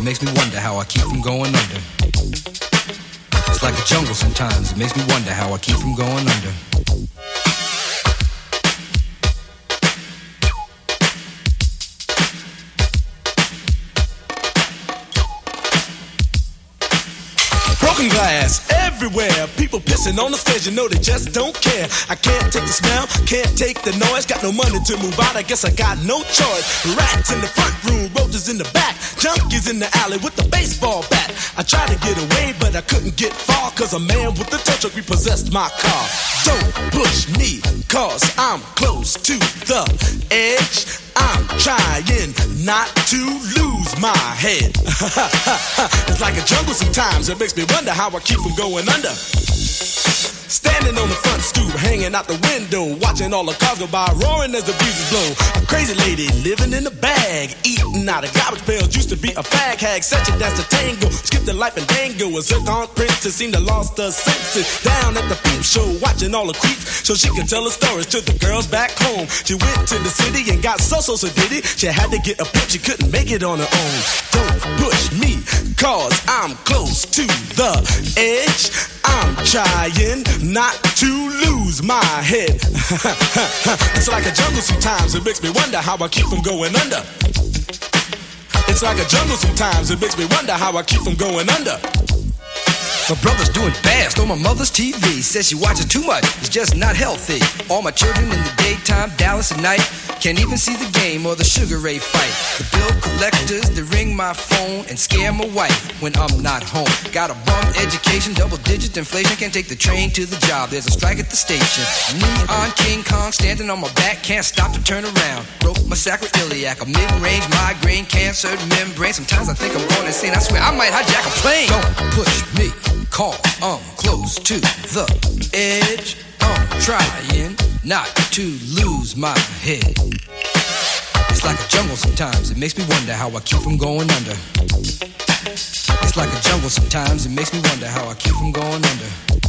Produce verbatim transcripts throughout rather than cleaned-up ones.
it makes me wonder how I keep from going under. It's like a jungle sometimes, it makes me wonder how I keep from going under. Broken glass everywhere, people pissing on the stage, you know they just don't care. I can't take the smell, can't take the noise, got no money to move out, I guess I got no choice. Rats in the front room, roaches in the back, junkies in the alley with the baseball bat. I tried to get away, but I couldn't get far, cause a man with a tow truck repossessed my car. Don't push me, cause I'm close to the edge. I'm trying not to lose my head. It's like a jungle sometimes, it makes me wonder how I keep from going under. Standing on the front stoop, hanging out the window, watching all the cars go by, roaring as the breezes blow. A crazy lady living in a bag, eating out of garbage pails, used to be a fag hag, such a dance to tango, skipped the life and dango. A zircon princess seemed to lost her senses. Down at the peep show, watching all the creeps, so she could tell her stories to the girls back home. She went to the city and got so so so did it. She had to get a pimp, she couldn't make it on her own. Don't push me, cause I'm close to the edge. I'm trying not to lose my head. It's like a jungle sometimes, it makes me wonder how I keep from going under. It's like a jungle sometimes, it makes me wonder how I keep from going under. My brother's doing fast on my mother's T V. Says she watches too much, it's just not healthy. All my children in the daytime, Dallas at night. Can't even see the game or the Sugar Ray fight. The bill collectors, they ring my phone and scare my wife when I'm not home. Got a bum education, double digit inflation. Can't take the train to the job, there's a strike at the station. Neon King Kong standing on my back, can't stop to turn around. Broke my sacroiliac, a mid-range migraine, cancer membrane. Sometimes I think I'm going insane, I swear I might hijack a plane. Don't push me, call, I'm close to the edge. I'm trying not to lose my head. It's like a jungle sometimes, it makes me wonder how I keep from going under. It's like a jungle sometimes, it makes me wonder how I keep from going under.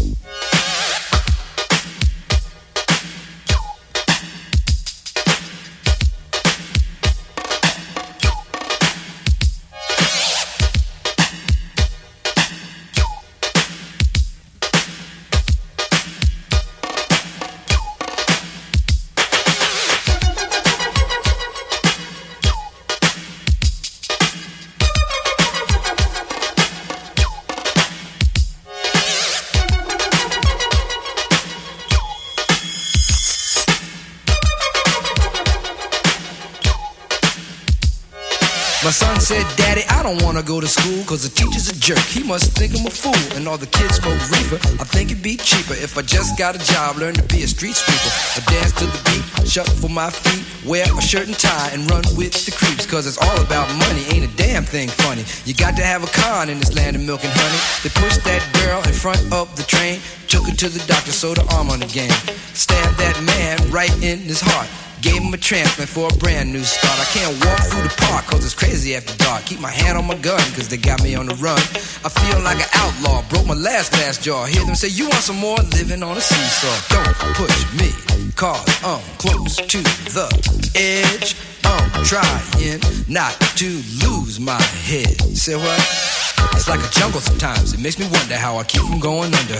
My son said, Daddy, I don't wanna go to school, cause the teacher's a jerk, he must think I'm a fool. And all the kids smoke reefer, I think it'd be cheaper if I just got a job, learn to be a street sweeper. I dance to the beat, shuffle my feet, wear a shirt and tie, and run with the creeps. Cause it's all about money, ain't a damn thing funny. You got to have a con in this land of milk and honey. They pushed that girl in front of the train, took her to the doctor, sewed her arm on the game. Stabbed that man right in his heart, gave him a transplant for a brand new start. I can't walk through the park cause it's crazy after dark. Keep my hand on my gun cause they got me on the run. I feel like an outlaw, broke my last glass jaw. Hear them say, you want some more? Living on a seesaw. Don't push me cause I'm close to the edge. I'm trying not to lose my head. Say what? It's like a jungle sometimes, it makes me wonder how I keep from going under.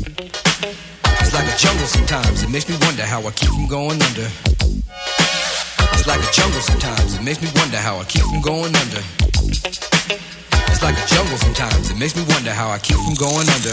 It's like a jungle sometimes, it makes me wonder how I keep from going under. It's like a jungle sometimes, it makes me wonder how I keep from going under. It's like a jungle sometimes, it makes me wonder how I keep from going under.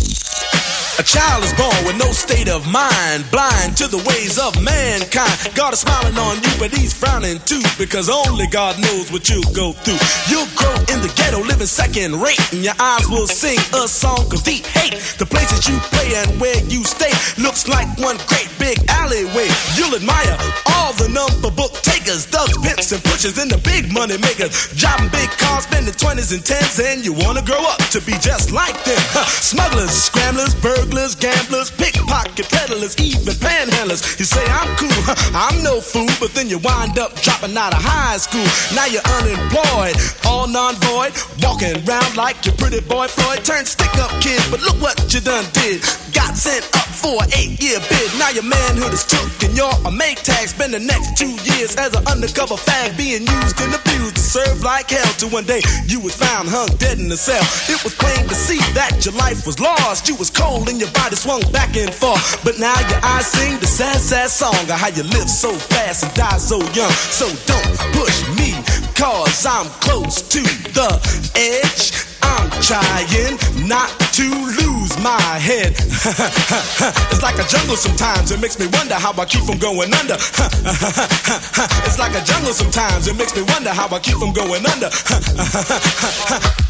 A child is born with no state of mind, blind to the ways of mankind. God is smiling on you, but he's frowning too, because only God knows what you'll go through. You'll grow in the ghetto, living second rate, and your eyes will sing a song of deep hate. The places you play and where you stay looks like one great big alleyway. You'll admire all the number book takers, thugs, pimps, and pushers, and the big money makers, driving big cars, spending twenties and tens, and you wanna grow up to be just like them. Huh. Smugglers, scramblers, burglars, gamblers, pickpocket peddlers, even panhandlers. You say I'm cool, huh, I'm no fool, but then you wind up dropping out of high school. Now you're unemployed, all non-void, walking around like your pretty boy Floyd. Turned stick-up kid, but look what you done did. Got sent up for an eight-year bid. Now your manhood is took and you're a make tag. Spend the next two years as an undercover fag, being used and abused used to serve like hell till one day you was found hung dead in a cell. It was plain to see that your life was lost. You was cold and your body swung back and forth. But now your eyes sing the sad, sad song of how you live so fast and die so young. So don't push me, cause I'm close to the edge. I'm trying not to lose my head. It's like a jungle sometimes, it makes me wonder how I keep from going under. It's like a jungle sometimes, it makes me wonder how I keep from going under.